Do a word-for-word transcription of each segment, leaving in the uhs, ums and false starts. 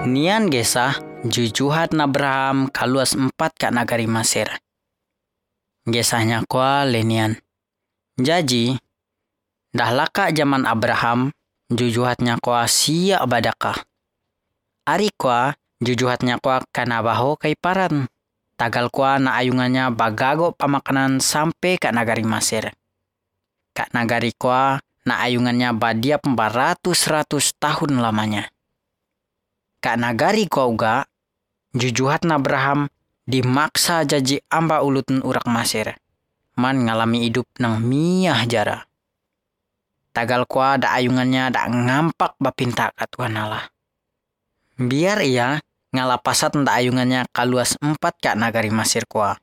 Nian gesah jujuhat Abraham kaluas empat ka nagari Mesir. Gesahnya kwa lenian. Jadi, dah laka zaman Abraham, jujuhatnya kwa siya badaka. Ari kwa jujuhatnya kwa kana baho kay paran. Tagal kwa na ayungannya bagago pamakanan sampai ka nagari Mesir. Ka nagari kwa na ayungannya badiap baratus-ratus tahun lamanya. Ka nagari kwa uga, jujuhat Abraham dimaksa jaji amba ulutun urak Mesir. Man ngalami hidup nang miyah jara. Tagal kwa da ayungannya da ngampak bapinta ka Tuhan Allah. Biar ia ngalapasat da ayungannya kaluas empat ka nagari Mesir kwa.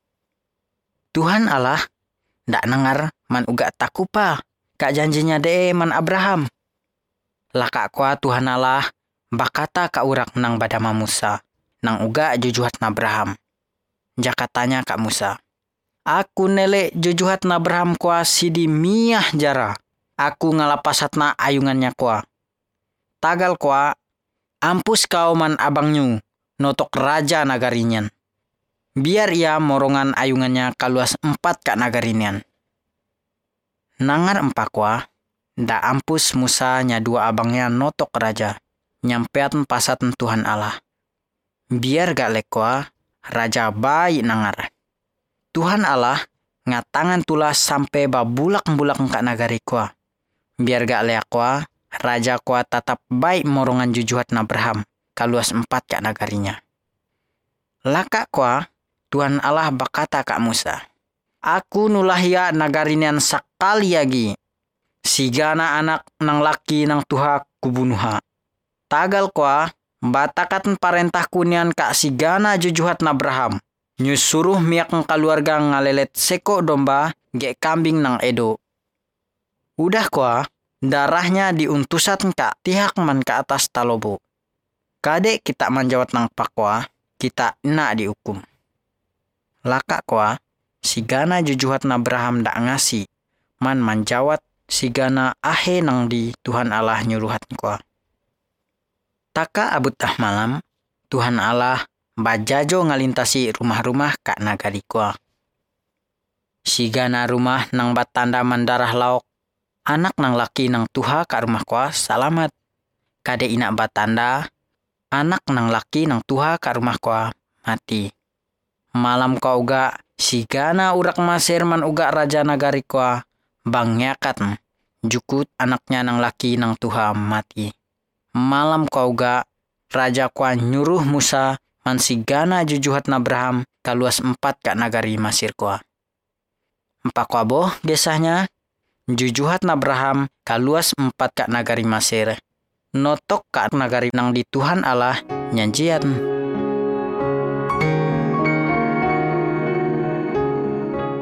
Tuhan Allah da nengar man uga takupa ka janjinya de man Abraham. Laka kwa Tuhan Allah bakata ka urak nang badama Musa nang uga jujuhat Abraham. Jakatanya ka Musa. Aku nele jujuhat Abraham kwa sidi miyah jara. Aku ngalapasatna ayungannya kwa. Tagal kwa ampus kau man abangnyu notok raja nagarinyan. Biar ia morongan ayungannya kaluas empat ka nagarinyan. Nangar empa kwa da ampus Musa nya dua abangnya notok raja. Nyampean pasat Tuhan Allah. Biar gak lekwa raja bayi nangar. Tuhan Allah ngatangan tulas sampai babulak-bulak ka nagari kwa. Biar gak leakwa raja kwa tatap baik morongan jujuhat Abraham kaluas empat ka nagarinya. Laka kwa Tuhan Allah bakata ka Musa. Aku nulahia nagarinian sakali lagi. Sigana anak nang laki nang tuha kubunuha. Tagal kwa batakat parentah kunian ka sigana jujuhat Abraham. Nyusuruh miak ng keluarga ngalelet seko domba ge kambing nang edo. Udah kwa darahnya diuntusat ka tihak man ke atas talobo. Kade kita manjawat nang pakwa kita na dihukum. Laka kwa sigana jujuhat Abraham da ngasi man manjawat sigana ahe nang di Tuhan Allah nyuruhat kwa. Taka abut ah malam Tuhan Allah bajajo ngalintasi rumah-rumah ka nagari kwa. Sigana rumah nang batanda mandarah laok. Anak nang laki nang tuha ka rumah kwa salamat. Kade ina batanda. Anak nang laki nang tuha ka rumah kwa mati. Malam kwa uga sigana urak Mesir man uga raja nagari kwa. Bangyakat jukut anaknya nang laki nang tuha mati. Malam kwa uga raja kwa nyuruh Musa man sigana jujuhat Abraham kaluas empat ka nagari Mesir kwa. Empa kwa boh gesahnya jujuhat Abraham kaluas empat ka nagari Mesir. Notok ka nagari nang di Tuhan Allah nyanjian.